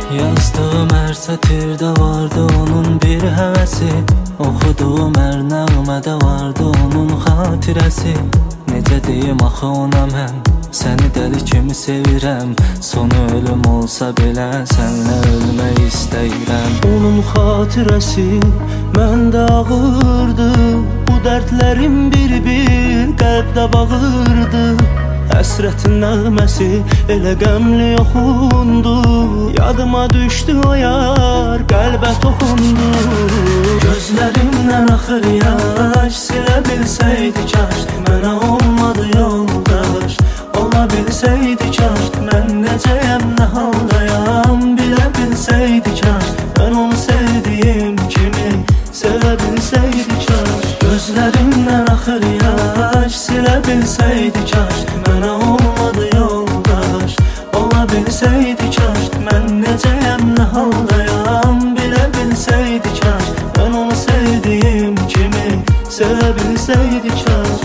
Yazdığım hər sətirdə vardı onun bir həvəsi, oxuduğum hər nəğmədə vardı onun xatirəsi. Necə deyim axı ona mən, səni dəli kimi sevirəm. Sonu ölüm olsa belə sənlə ölmək istəyirəm. Onun xatirəsi məndə ağırdı, bu dərdlərim bir-bir qəlbdə bağırdı. Həsrətin nəğməsi elə qəmli oxundu, yadıma düşdü o yar, qəlbə toxundu. Gözlərimdən axır yaş, silə bilsəydi kaş, mənə olmadı yoldaş. Ola bilsəydi kaş, mən necəyəm, nə haldayam, bilə bilsəydi kaş, mən onu sevdiyim kimi sevə bilsəydi kaş. Gözlərimdən axır yaş, silə bilsəydi kaş, mənə olmadı yoldaş. Ola bilsəydi kaş, mən necəyəm, nə haldayam, bilə bilsəydi kaş, mən onu sevdiyim kimi sevə bilsəydi kaş.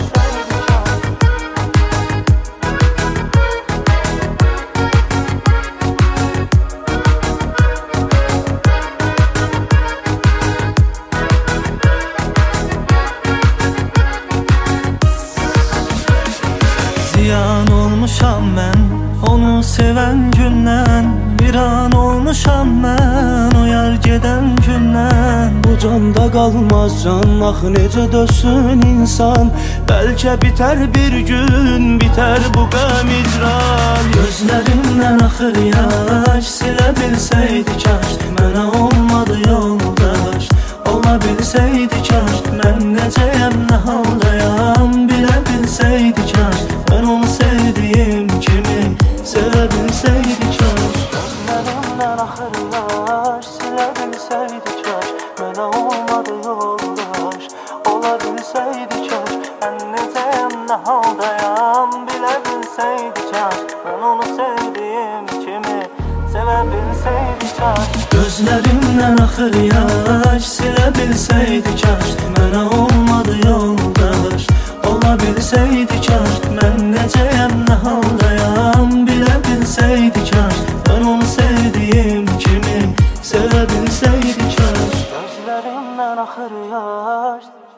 Ziyan olmuşam mən onu sevən gündən, bir an olmuşam mən o yar gedən gündən. Bu canda qalmaz can, axı necə dözsün insan, bəlkə bitər bir gün, bitər bu qəm icran. Gözlərimdən axır yaş, silə bilsəydi kaş, mənə olmadı yoldaş. Ola bilsəydi kaş, mən necəyəm, nə haldayam, bilə bilsəydi kaş, mən onu sevdiyim kimi sevə bilsəydi kaş. Gözlərimdən axır yaş, silə bilsəydi kaş, mənə olmadı yoldaş. Ola bilsəydi kaş, mən necəyəm, nə haldayam, bilə bilsəydi kaş, mən onu sevdiyim kimi sevə bilsəydi kaş. Gözlərimdən axır yaş, silə bilsəydi kaş, mənə olmadı yoldaş. Ola bilsəydi kaş, mən necəyəm, nə haldayam, bilə bilsəydi kaş, mən onu sevdiyim kimi sevə bilsəydi kaş. Gözlərimdən axır yaş.